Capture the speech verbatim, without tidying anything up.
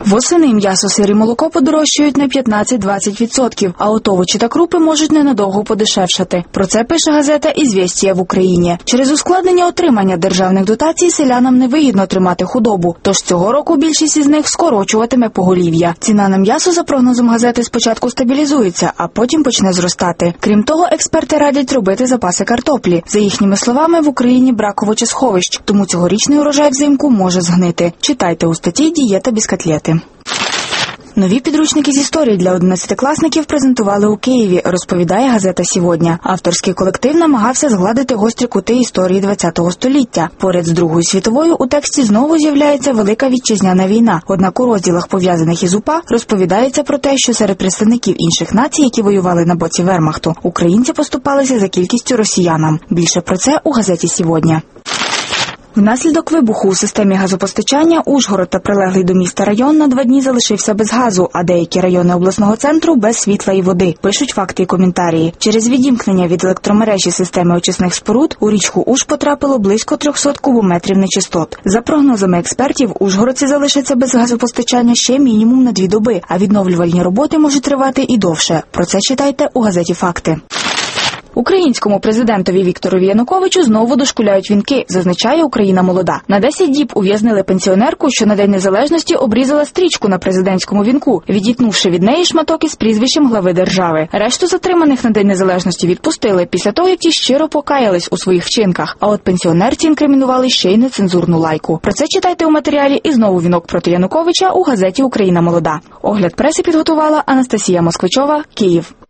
Восени м'ясо, сир і молоко подорожчають на п'ятнадцять-двадцять відсотків, а от овочі та крупи можуть ненадовго подешевшати. Про це пише газета «Ізвєстія» в Україні. Через ускладнення отримання державних дотацій селянам невигідно тримати худобу, тож цього року більшість із них скорочуватиме поголів'я. Ціна на м'ясо, за прогнозом газети, спочатку стабілізується, а потім почне зростати. Крім того, експерти радять робити запаси картоплі. За їхніми словами, в Україні брак овочесховищ, тому цьогорічний урожай взимку може згнити. Читайте у статті «Дієта без котлети». Нові підручники з історії для одинадцятикласників презентували у Києві, розповідає газета «Сьогодні». Авторський колектив намагався згладити гострі кути історії ХХ століття. Поряд з Другою світовою у тексті знову з'являється Велика Вітчизняна війна. Однак у розділах, пов'язаних із УПА, розповідається про те, що серед представників інших націй, які воювали на боці вермахту, українці поступалися за кількістю росіянам. Більше про це у газеті «Сьогодні». Внаслідок вибуху у системі газопостачання Ужгород та прилеглий до міста район на два дні залишився без газу, а деякі райони обласного центру – без світла і води, пишуть факти і коментарі. Через відімкнення від електромережі системи очисних споруд у річку Уж потрапило близько трьохсот кубометрів нечистот. За прогнозами експертів, ужгородці залишаться без газопостачання ще мінімум на дві доби, а відновлювальні роботи можуть тривати і довше. Про це читайте у газеті «Факти». Українському президентові Вікторові Януковичу знову дошкуляють вінки, зазначає «Україна молода». На десять діб ув'язнили пенсіонерку, що на День Незалежності обрізала стрічку на президентському вінку, відітнувши від неї шматок із прізвищем глави держави. Решту затриманих на День Незалежності відпустили після того, як ті щиро покаялись у своїх вчинках. А от пенсіонерці інкримінували ще й нецензурну лайку. Про це читайте у матеріалі «І знову вінок проти Януковича» у газеті «Україна молода». Огляд преси підготувала Анастасія Москвичова, Київ.